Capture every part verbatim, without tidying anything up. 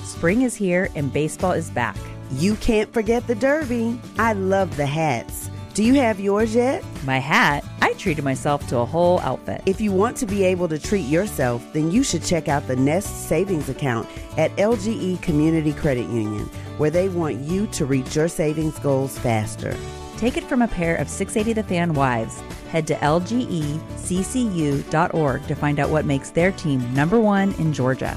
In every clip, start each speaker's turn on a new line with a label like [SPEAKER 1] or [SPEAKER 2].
[SPEAKER 1] Spring is here and baseball is back.
[SPEAKER 2] You can't forget the Derby. I love the hats. Do you have yours yet?
[SPEAKER 1] My hat? I treated myself to a whole outfit.
[SPEAKER 2] If you want to be able to treat yourself, then you should check out the Nest Savings Account at L G E Community Credit Union, where they want you to reach your savings goals faster.
[SPEAKER 1] Take it from a pair of six eighty The Fan wives. Head to L G E C C U dot org to find out what makes their team number one in Georgia.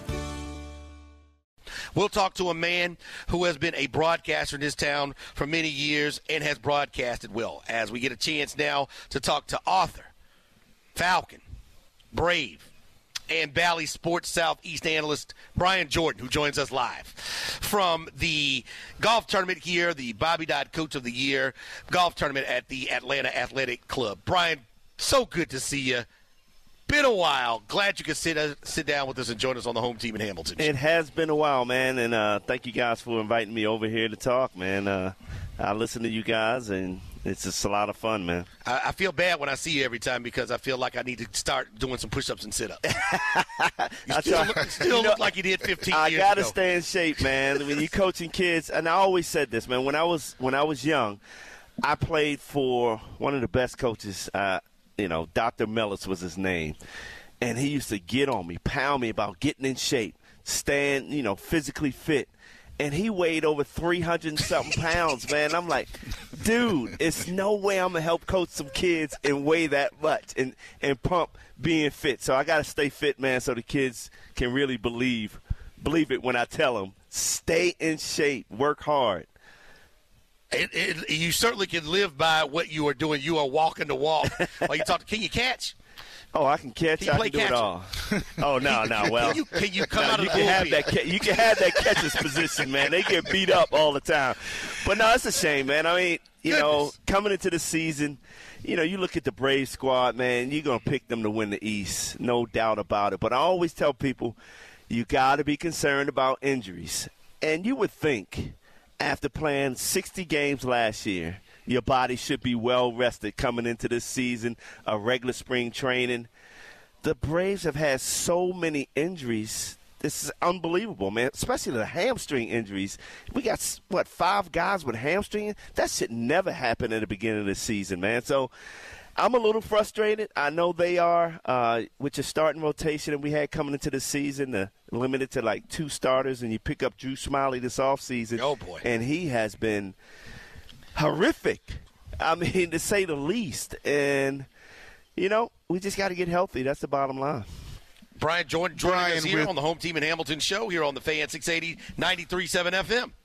[SPEAKER 3] We'll talk to a man who has been a broadcaster in this town for many years and has broadcasted well, as we get a chance now to talk to author, Falcon, Brave, and Bally Sports Southeast analyst Brian Jordan, who joins us live from the golf tournament here, the Bobby Dodd Coach of the Year golf tournament at the Atlanta Athletic Club. Brian, so good to see you. Been a while. Glad you could sit uh, sit down with us and join us on the home team in Hamilton.
[SPEAKER 4] It has been a while, man, and uh, thank you guys for inviting me over here to talk, man. Uh, I listen to you guys, and it's just a lot of fun, man.
[SPEAKER 3] I, I feel bad when I see you every time because I feel like I need to start doing some push-ups and sit-ups. You still, look, still you know, look like you did fifteen
[SPEAKER 4] I
[SPEAKER 3] years
[SPEAKER 4] gotta
[SPEAKER 3] ago.
[SPEAKER 4] stay in shape, man. When you're coaching kids, and I always said this, man. When I was when I was young, I played for one of the best coaches. Uh, You know, Doctor Mellis was his name. And he used to get on me, pound me about getting in shape, staying, you know, physically fit. And he weighed over three hundred and something pounds, man. I'm like, dude, it's no way I'm going to help coach some kids and weigh that much and, and pump being fit. So I got to stay fit, man, so the kids can really believe, believe it when I tell them, stay in shape, work hard.
[SPEAKER 3] It, it, you certainly can live by what you are doing. You are walking the walk. While you talk, can you catch?
[SPEAKER 4] Oh, I can catch.
[SPEAKER 3] Can you
[SPEAKER 4] I
[SPEAKER 3] play
[SPEAKER 4] can do
[SPEAKER 3] catcher?
[SPEAKER 4] it all. Oh no, no. Well,
[SPEAKER 3] can you, can you come
[SPEAKER 4] no,
[SPEAKER 3] out of
[SPEAKER 4] you
[SPEAKER 3] the
[SPEAKER 4] can have
[SPEAKER 3] bullpen?
[SPEAKER 4] that. You can have that catcher's position, man. They get beat up all the time. But no, it's a shame, man. I mean, you
[SPEAKER 3] Goodness.
[SPEAKER 4] know, coming into the season, you know, you look at the Braves squad, man. You're gonna pick them to win the East, no doubt about it. But I always tell people, you got to be concerned about injuries, and you would think, after playing sixty games last year, your body should be well rested coming into this season, a regular spring training. The Braves have had so many injuries. This is unbelievable, man, especially the hamstring injuries. We got, what, five guys with hamstring? That should never happen at the beginning of the season, man. So I'm a little frustrated. I know they are uh, with your starting rotation that we had coming into the season, uh, limited to like two starters, and you pick up Drew Smiley this offseason.
[SPEAKER 3] Oh, boy.
[SPEAKER 4] And he has been horrific, I mean, to say the least. And, you know, we just got to get healthy. That's the bottom line.
[SPEAKER 3] Brian Jordan joining
[SPEAKER 5] Brian
[SPEAKER 3] us here
[SPEAKER 5] with-
[SPEAKER 3] on the home team in Hamilton show here on the Fan six eighty, ninety-three point seven F M.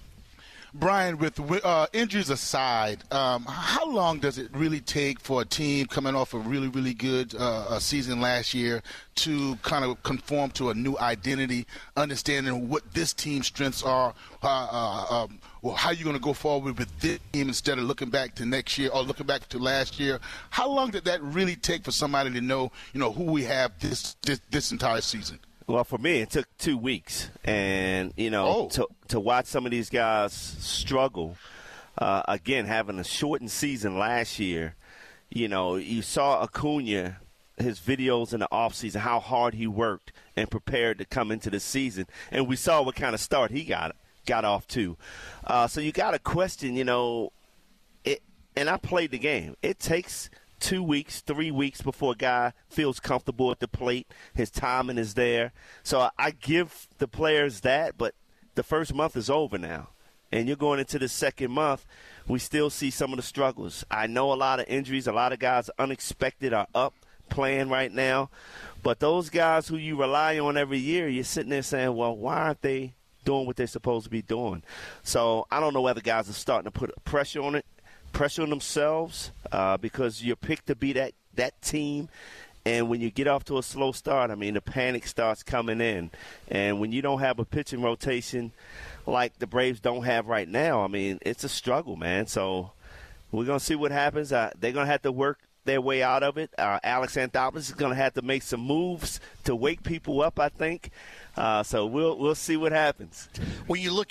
[SPEAKER 5] Brian, with uh, injuries aside, um, how long does it really take for a team coming off a really, really good uh, season last year to kind of conform to a new identity, understanding what this team's strengths are, uh, uh, um, well, how you're going to go forward with this team instead of looking back to next year or looking back to last year? How long did that really take for somebody to know, you know, who we have this this, this entire season?
[SPEAKER 4] Well, for me, it took two weeks. And, you know,
[SPEAKER 5] Oh.
[SPEAKER 4] to, to watch some of these guys struggle, uh, again, having a shortened season last year, you know, you saw Acuna, his videos in the offseason, how hard he worked and prepared to come into the season. And we saw what kind of start he got got off to. Uh, so you got to question, you know, it. And I played the game. It takes – two weeks, three weeks before a guy feels comfortable at the plate. His timing is there. So I, I give the players that, but the first month is over now. And you're going into the second month, we still see some of the struggles. I know a lot of injuries. A lot of guys unexpected are up playing right now. But those guys who you rely on every year, you're sitting there saying, well, why aren't they doing what they're supposed to be doing? So I don't know whether guys are starting to put pressure on it. pressure on themselves uh, because you're picked to be that, that team. And when you get off to a slow start, I mean, the panic starts coming in. And when you don't have a pitching rotation like the Braves don't have right now, I mean, it's a struggle, man. So we're going to see what happens. Uh, they're going to have to work their way out of it. Uh, Alex Anthopoulos is going to have to make some moves to wake people up, I think. Uh, so we'll we'll see what happens.
[SPEAKER 3] When you look at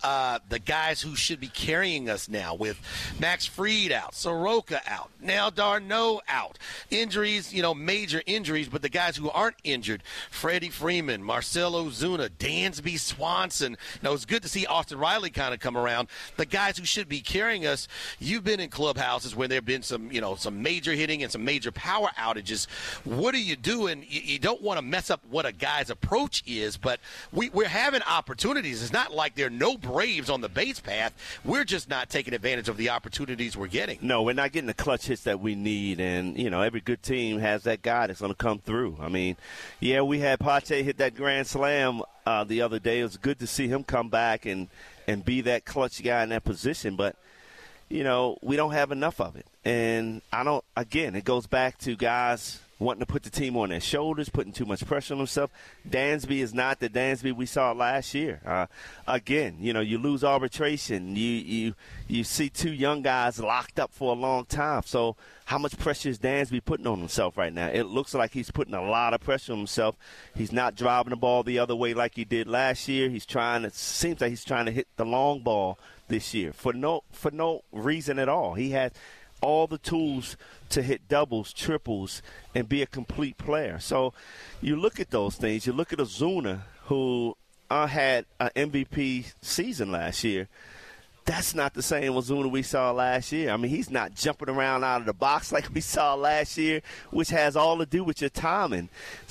[SPEAKER 3] uh, the guys who should be carrying us now with Max Fried out, Soroka out, now Darno out. Injuries, you know, major injuries, but the guys who aren't injured, Freddie Freeman, Marcelo Zuna, Dansby Swanson. You know, it's good to see Austin Riley kind of come around. The guys who should be carrying us, you've been in clubhouses where there have been some, you know, some major hitting and some major power outages. What are you doing? You, you don't want to mess up what a guy's approach is, but we, we're having opportunities. It's not like there are no Braves on the base path. We're just not taking advantage of the opportunities we're getting.
[SPEAKER 4] No, we're not getting the clutch hits that we need, and, you know, every good team has that guy that's going to come through. I mean, yeah, we had Pache hit that grand slam uh, the other day. It was good to see him come back and, and be that clutch guy in that position, but, you know, we don't have enough of it. And I don't, again, it goes back to guys wanting to put the team on their shoulders, putting too much pressure on themselves. Dansby is not the Dansby we saw last year. Uh, again, you know, you lose arbitration. You, you, you see two young guys locked up for a long time. So how much pressure is Dansby putting on himself right now? It looks like he's putting a lot of pressure on himself. He's not driving the ball the other way like he did last year. He's trying, it seems like he's trying to hit the long ball this year for no, for no reason at all. He has all the tools to hit doubles, triples, and be a complete player. So you look at those things. You look at Ozuna, who uh, had an M V P season last year. That's not the same Ozuna we saw last year. I mean, he's not jumping around out of the box like we saw last year, which has all to do with your timing.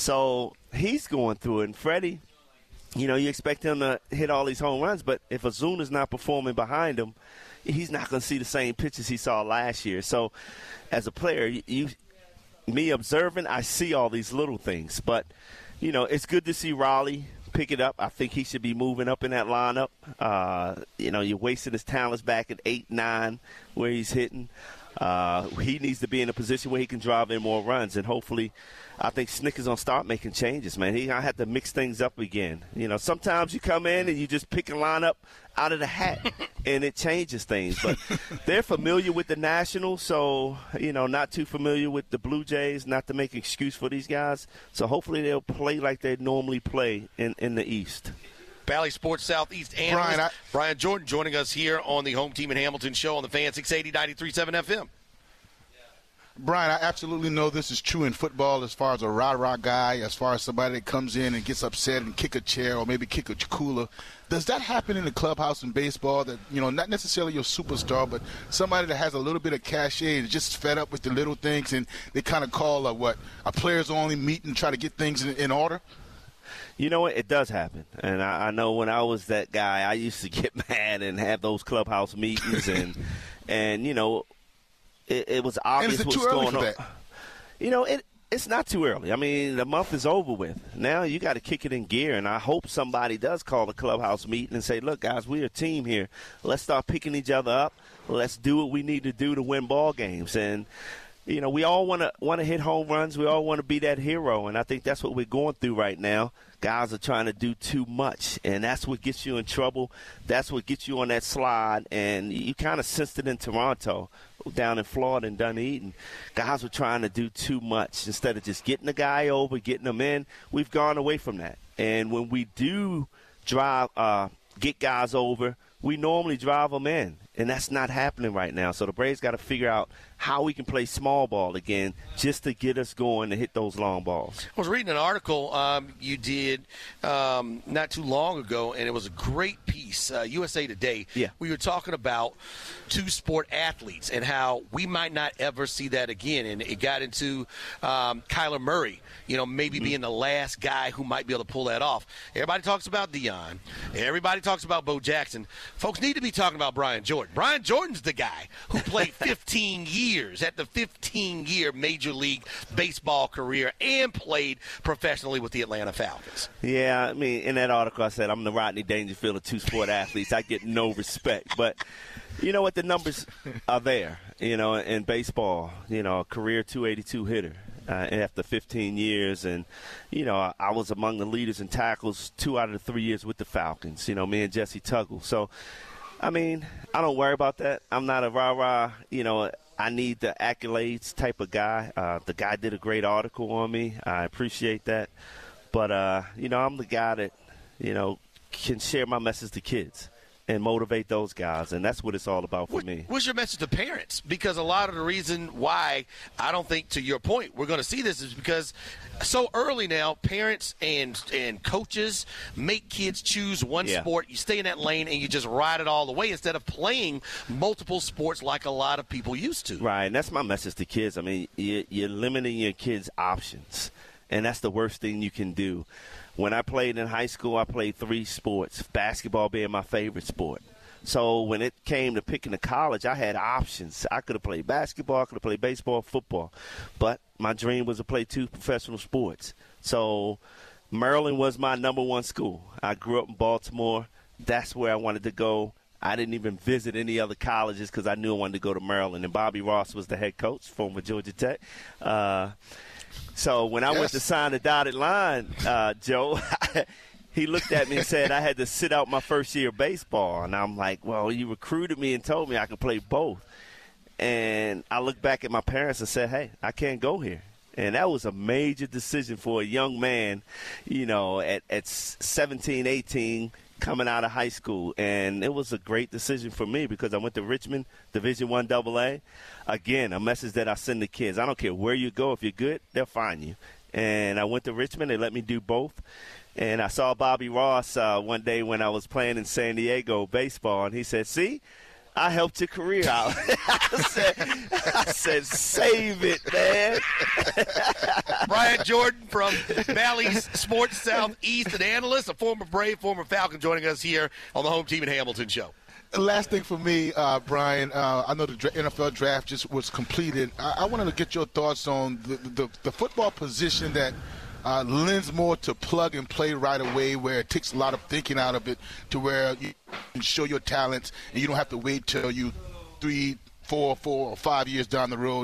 [SPEAKER 4] So he's going through it. And Freddie, you know, you expect him to hit all these home runs, but if Ozuna's not performing behind him, he's not going to see the same pitches he saw last year. So as a player, you, you me observing, I see all these little things. But, you know, it's good to see Raleigh pick it up. I think he should be moving up in that lineup. Uh, you know, you're wasting his talents back at eight, nine, where he's hitting. Uh, he needs to be in a position where he can drive in more runs, and hopefully I think Snicker's going to start making changes, man. He's going to have to mix things up again. You know, sometimes you come in and you just pick a lineup out of the hat, and it changes things. But they're familiar with the Nationals, so, you know, not too familiar with the Blue Jays, not to make an excuse for these guys. So hopefully they'll play like they normally play in, in the East.
[SPEAKER 3] Bally Sports Southeast analyst
[SPEAKER 5] Brian, I-
[SPEAKER 3] Brian Jordan joining us here on the Home Team in Hamilton show on the Fan six eighty, ninety-three point seven F M.
[SPEAKER 5] Brian, I absolutely know this is true in football as far as a rah-rah guy, as far as somebody that comes in and gets upset and kick a chair or maybe kick a cooler. Does that happen in the clubhouse in baseball that, you know, not necessarily your superstar, but somebody that has a little bit of cachet and just fed up with the little things, and they kind of call a, what, a players-only meeting and try to get things in, in order?
[SPEAKER 4] You know what? It does happen. And I, I know when I was that guy, I used to get mad and have those clubhouse meetings. and, and you know, it, it was obvious
[SPEAKER 5] and is it
[SPEAKER 4] what's
[SPEAKER 5] too early
[SPEAKER 4] going
[SPEAKER 5] for
[SPEAKER 4] on.
[SPEAKER 5] that?
[SPEAKER 4] You know, it it's not too early. I mean, the month is over with. Now you got to kick it in gear, and I hope somebody does call the clubhouse meeting and say, look, guys, we're a team here. Let's start picking each other up. Let's do what we need to do to win ball games. And, you know, we all want to want to hit home runs. We all want to be that hero, and I think that's what we're going through right now. Guys are trying to do too much, and that's what gets you in trouble. That's what gets you on that slide, and you kind of sensed it in Toronto, down in Florida and Dunedin. Guys were trying to do too much instead of just getting the guy over, getting them in. We've gone away from that, and when we do drive, uh, get guys over, we normally drive them in, and that's not happening right now. So the Braves got to figure out how we can play small ball again just to get us going to hit those long balls.
[SPEAKER 3] I was reading an article um, you did um, not too long ago, and it was a great piece, uh, U S A Today.
[SPEAKER 4] Yeah.
[SPEAKER 3] We were talking about two-sport athletes and how we might not ever see that again. And it got into um, Kyler Murray, you know, maybe mm-hmm. being the last guy who might be able to pull that off. Everybody talks about Deion. Everybody talks about Bo Jackson. Folks need to be talking about Brian Jordan. Brian Jordan's the guy who played fifteen years at the fifteen-year Major League Baseball career and played professionally with the Atlanta Falcons.
[SPEAKER 4] Yeah, I mean, in that article I said I'm the Rodney Dangerfield of two-sport athletes. I get no respect. But you know what? The numbers are there, you know, in baseball. You know, a career two eighty-two hitter. Uh, after fifteen years, and, you know, I, I was among the leaders in tackles two out of the three years with the Falcons, you know, me and Jesse Tuggle. So, I mean, I don't worry about that. I'm not a rah-rah, you know, I need the accolades type of guy. Uh, the guy did a great article on me. I appreciate that. But, uh, you know, I'm the guy that, you know, can share my message to kids. and motivate those guys, and that's what it's all about for
[SPEAKER 3] what,
[SPEAKER 4] me.
[SPEAKER 3] What's your message to parents? Because a lot of the reason why I don't think, to your point, we're going to see this is because so early now, parents and and coaches make kids choose one
[SPEAKER 4] yeah.
[SPEAKER 3] sport. You stay in that lane and you just ride it all the way instead of playing multiple sports like a lot of people used to.
[SPEAKER 4] Right, and that's my message to kids. I mean, you're, you're limiting your kids' options, and that's the worst thing you can do. When I played in high school, I played three sports, basketball being my favorite sport. So when it came to picking a college, I had options. I could have played basketball, I could have played baseball, football. But my dream was to play two professional sports. So Maryland was my number one school. I grew up in Baltimore. That's where I wanted to go. I didn't even visit any other colleges because I knew I wanted to go to Maryland. And Bobby Ross was the head coach, former Georgia Tech. Uh, so when I
[SPEAKER 5] yes.
[SPEAKER 4] went to sign the dotted line, uh, Joe, he looked at me and said I had to sit out my first year of baseball. And I'm like, well, you recruited me and told me I could play both. And I looked back at my parents and said, hey, I can't go here. And that was a major decision for a young man, you know, at, at seventeen, eighteen, coming out of high school. And it was a great decision for me because I went to Richmond, Division One double A. Again, a message that I send to kids. I don't care where you go. If you're good, they'll find you. And I went to Richmond. They let me do both. And I saw Bobby Ross uh, one day when I was playing in San Diego baseball, and he said, see, I helped your career out. I, said, I said, save it, man.
[SPEAKER 3] Brian Jordan from Valley's Sports Southeast, an analyst, a former Brave, former Falcon, joining us here on the Home Team in Hamilton show.
[SPEAKER 5] Last thing for me, uh, Brian, uh, I know the N F L draft just was completed. I, I wanted to get your thoughts on the, the, the football position that uh, lends more to plug and play right away, where it takes a lot of thinking out of it to where you can show your talents and you don't have to wait till you three, four, four, or five years down the road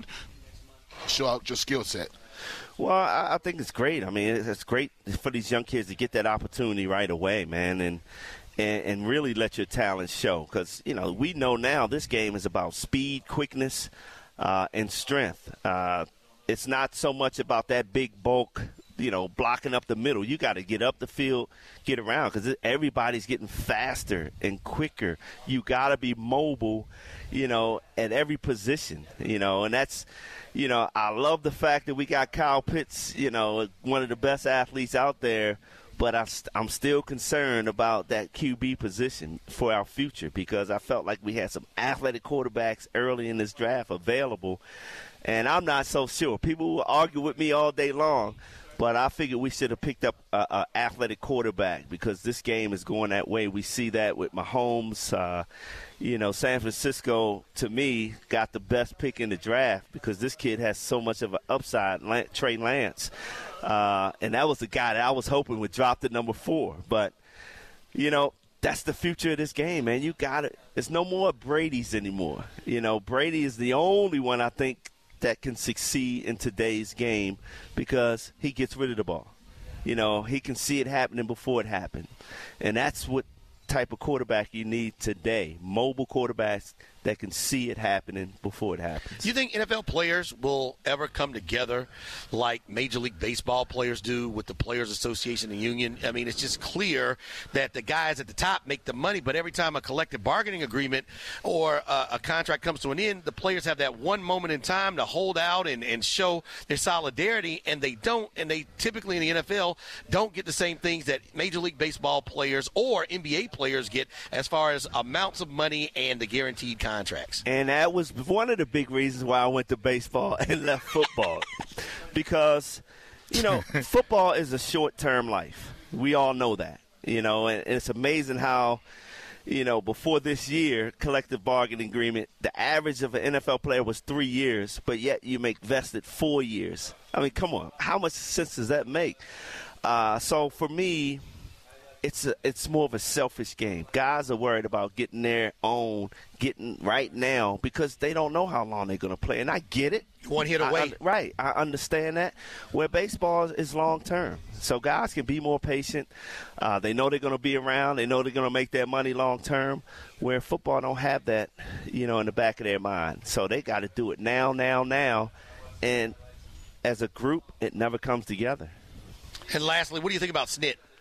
[SPEAKER 5] to show out your skill set.
[SPEAKER 4] Well, I, I think it's great. I mean, it's great for these young kids to get that opportunity right away, man, and and, and really let your talent show. Because, you know, we know now this game is about speed, quickness, uh, and strength. Uh, it's not so much about that big bulk, you know, blocking up the middle. You got to get up the field, get around, because everybody's getting faster and quicker. You got to be mobile, you know, at every position, you know, and that's, you know, I love the fact that we got Kyle Pitts, you know, one of the best athletes out there, but I st- I'm still concerned about that Q B position for our future because I felt like we had some athletic quarterbacks early in this draft available, and I'm not so sure. People will argue with me all day long, but I figured we should have picked up an athletic quarterback because this game is going that way. We see that with Mahomes. Uh, you know, San Francisco, to me, got the best pick in the draft because this kid has so much of an upside, Trey Lance. Uh, and that was the guy that I was hoping would drop to number four. But, you know, that's the future of this game, man. You got it. There's no more Brady's anymore. You know, Brady is the only one I think that can succeed in today's game because he gets rid of the ball. You know, he can see it happening before it happened. And that's what type of quarterback you need today, mobile quarterbacks that can see it happening before it happens.
[SPEAKER 3] Do you think N F L players will ever come together like Major League Baseball players do with the Players Association and Union? I mean, it's just clear that the guys at the top make the money, but every time a collective bargaining agreement or a, a contract comes to an end, the players have that one moment in time to hold out and, and show their solidarity, and they don't, and they typically in the N F L don't get the same things that Major League Baseball players or N B A players get as far as amounts of money and the guaranteed contracts.
[SPEAKER 4] And that was one of the big reasons why I went to baseball and left football. Because, you know, football is a short-term life. We all know that. You know, and it's amazing how, you know, before this year, collective bargaining agreement, the average of an N F L player was three years, but yet you make vested four years. I mean, come on. How much sense does that make? Uh, so for me, It's a, it's more of a selfish game. Guys are worried about getting their own, getting right now because they don't know how long they're going to play. And I get it.
[SPEAKER 3] One hit away.
[SPEAKER 4] I, right. I understand that. Where baseball is long term. So guys can be more patient. Uh, they know they're going to be around. They know they're going to make their money long term. Where football don't have that, you know, in the back of their mind. So they got to do it now, now, now. And as a group, it never comes together.
[SPEAKER 3] And lastly, what do you think about S N I T?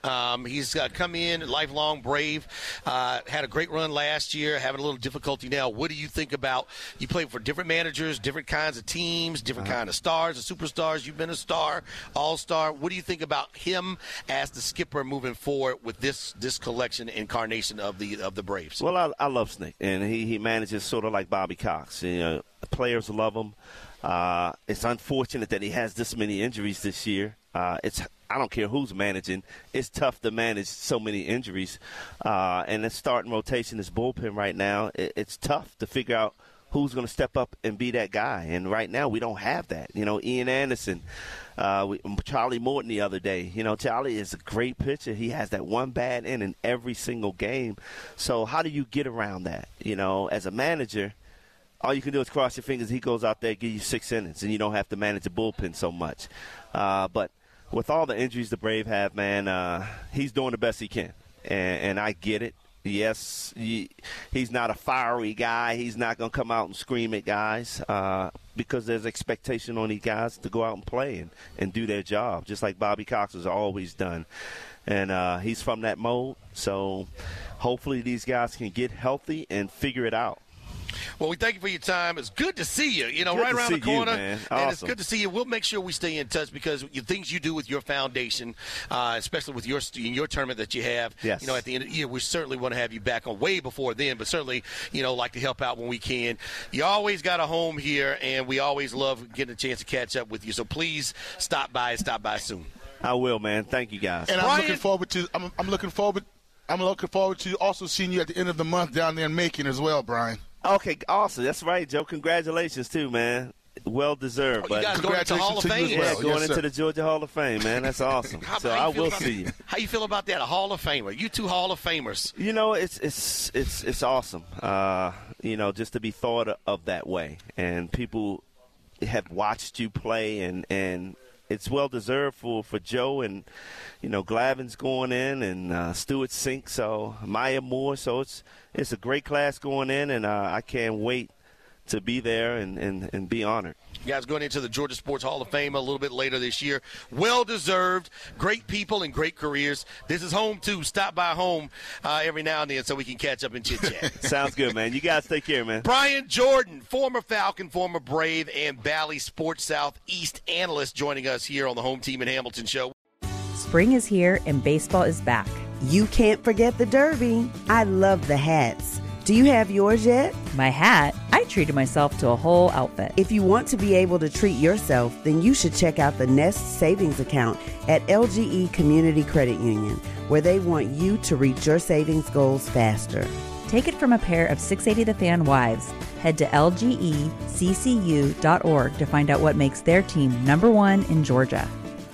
[SPEAKER 3] Um, he's uh, come in, lifelong Brave, uh, had a great run last year, having a little difficulty now. What do you think about, you played for different managers, different kinds of teams, different uh-huh. kind of stars, the superstars. You've been a star, all-star. What do you think about him as the skipper moving forward with this this collection incarnation of the of the Braves?
[SPEAKER 4] Well, I, I love Snake, and he, he manages sort of like Bobby Cox. You know, the players love him. Uh, it's unfortunate that he has this many injuries this year. Uh, it's I don't care who's managing. It's tough to manage so many injuries. Uh, and the starting rotation, this bullpen right now, it, it's tough to figure out who's going to step up and be that guy. And right now we don't have that. You know, Ian Anderson, uh, we, Charlie Morton the other day. You know, Charlie is a great pitcher. He has that one bad inning every single game. So how do you get around that? You know, as a manager, all you can do is cross your fingers. He goes out there, give you six innings, and you don't have to manage the bullpen so much. Uh, but with all the injuries the Brave have, man, uh, he's doing the best he can, and, and I get it. Yes, he, he's not a fiery guy. He's not going to come out and scream at guys uh, because there's expectation on these guys to go out and play and, and do their job, just like Bobby Cox has always done. And uh, he's from that mode, so hopefully these guys can get healthy and figure it out.
[SPEAKER 3] Well, we thank you for your time. It's good to see you, you know,
[SPEAKER 4] good
[SPEAKER 3] right around the corner.
[SPEAKER 4] You, man.
[SPEAKER 3] And
[SPEAKER 4] awesome.
[SPEAKER 3] It's good to see you. We'll make sure we stay in touch because the things you do with your foundation, uh, especially with your in your tournament that you have,
[SPEAKER 4] yes.
[SPEAKER 3] you know, at the end of the year, we certainly want to have you back on way before then, but certainly, you know, like to help out when we can. You always got a home here, and we always love getting a chance to catch up with you. So please stop by and stop by soon.
[SPEAKER 4] I will, man. Thank you, guys.
[SPEAKER 5] And
[SPEAKER 3] Brian,
[SPEAKER 5] I'm looking forward to I'm, I'm looking forward I'm looking forward to also seeing you at the end of the month down there in Macon as well, Brian.
[SPEAKER 4] Okay, awesome. That's right, Joe. Congratulations, too, man. Well deserved.
[SPEAKER 3] Oh, you guys going into the Hall of Fame?
[SPEAKER 4] Yeah,
[SPEAKER 5] well.
[SPEAKER 4] going
[SPEAKER 5] yes,
[SPEAKER 4] into the Georgia Hall of Fame, man. That's awesome.
[SPEAKER 3] How,
[SPEAKER 4] so
[SPEAKER 3] how
[SPEAKER 4] I will
[SPEAKER 3] about,
[SPEAKER 4] see you.
[SPEAKER 3] How you feel about that? A Hall of Famer. You two Hall of Famers.
[SPEAKER 4] You know, it's it's it's it's awesome. Uh, you know, just to be thought of that way, and people have watched you play, and and. It's well deserved for, for Joe, and you know Glavin's going in, and uh, Stuart Sink, so Maya Moore. So it's it's a great class going in, and uh, I can't wait to be there and, and, and be honored.
[SPEAKER 3] You guys going into the Georgia Sports Hall of Fame a little bit later this year. Well deserved. Great people and great careers. This is home too. Stop by home uh, every now and then so we can catch up and chit chat.
[SPEAKER 4] Sounds good, man. You guys take care, man.
[SPEAKER 3] Brian Jordan, former Falcon, former Brave, and Bally Sports Southeast analyst, joining us here on the Home Team in Hamilton show.
[SPEAKER 1] Spring is here and baseball is back.
[SPEAKER 2] You can't forget the Derby. I love the hats. Do you have yours yet?
[SPEAKER 1] My hat? I treated myself to a whole outfit.
[SPEAKER 2] If you want to be able to treat yourself, then you should check out the Nest Savings Account at L G E Community Credit Union, where they want you to reach your savings goals faster.
[SPEAKER 1] Take it from a pair of six eighty The Fan wives. Head to L G E C C U dot org to find out what makes their team number one in Georgia.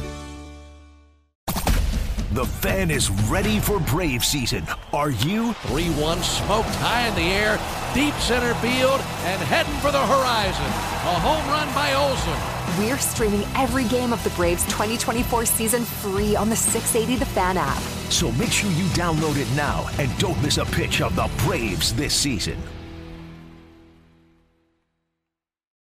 [SPEAKER 6] The Fan is ready for Brave season. Are you?
[SPEAKER 7] three one smoked high in the air, deep center field, and heading for the horizon. A home run by Olsen.
[SPEAKER 8] We're streaming every game of the Braves twenty twenty-four season free on the six eighty The Fan app.
[SPEAKER 6] So make sure you download it now and don't miss a pitch of the Braves this season.